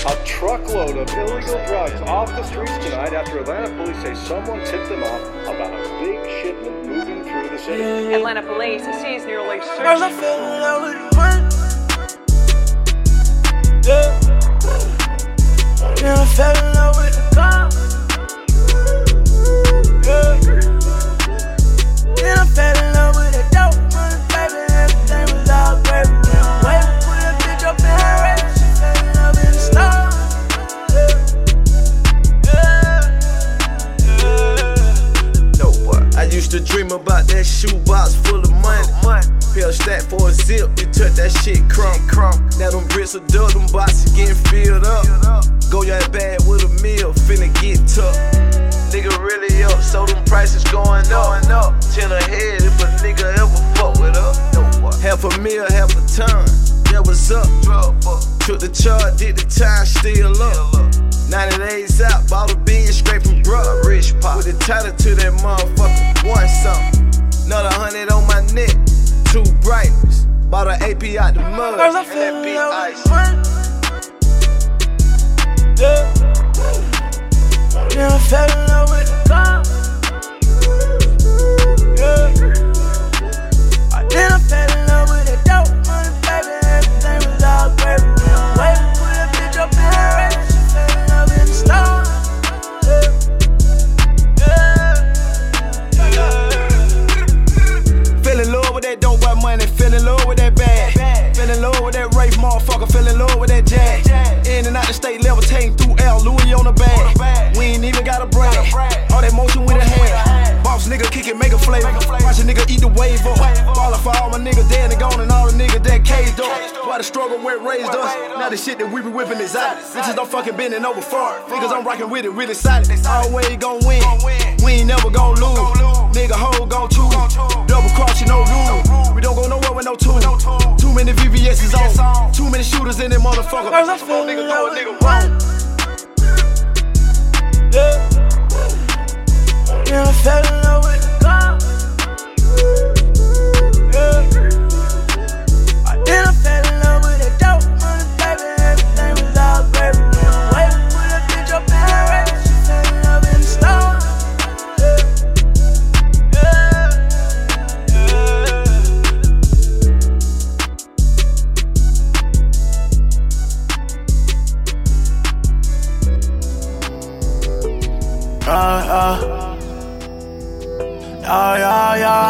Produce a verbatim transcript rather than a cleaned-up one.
A truckload of illegal drugs off the streets tonight after Atlanta police say someone tipped them off about a big shipment moving through the city. Atlanta police seized nearly six. Girl, I fell in love with the money. Yeah. Then I fell in love with the car. Yeah. Then I fell in love with the dope money, baby. Everything was all gravy. Then I waited, put that bitch up in her race. She fell in love with the star. Yeah. Yeah. No, boy. I used to dream about that shoebox full of money. Pill stack for a zip, you touch that shit crump. Now them bricks are dug, them boxes getting filled up. Go your bag with a meal, finna get tough. Nigga really up, so them prices going up. Ten a head if a nigga ever fuck with us. Half a meal, half a ton, that was up. Took the charge, did the time, still up. ninety days out, bought a bean straight from bruh. Rich pop, with the title to that motherfucker, one something. Another hundred on my neck, two brightness. Bought an A P out the mud, Girl, I and fell that in big love ice. with the money. Yeah. Then I fell in love with the car. Yeah. Then I fell in love with the dope money, baby. Everything was all gravy. Then I waited, put that bitch up in her race. She fell in love with the star. Yeah. Yeah. Fell in love with that dope boy money, fell in love with that bag. Fell in love with that Rafe motherfucker, fell in love with that Jag. In and out the state, levitating through L, Louis on the bag. We ain't even got a brand. All that motion with a hand. Boss nigga kick it, make a flavor. Watch a nigga eat the wave up. Ballin' for all my niggas dead and gone and all the niggas that caged up. Why the struggle where it raised us? Now the shit that we be whipping is out. Bitches don't fucking bending over for it. Niggas I'm rockin' with it, really solid. Always gon' win. We ain't never gon' lose. Nigga hoe gon' choose. Double cross, you know rule. We don't go nowhere with no tool. Too many V V S's on. Too many shooters in that motherfucker. Girl, I fell in love with the money. Yeah. Then I fell in love with the car.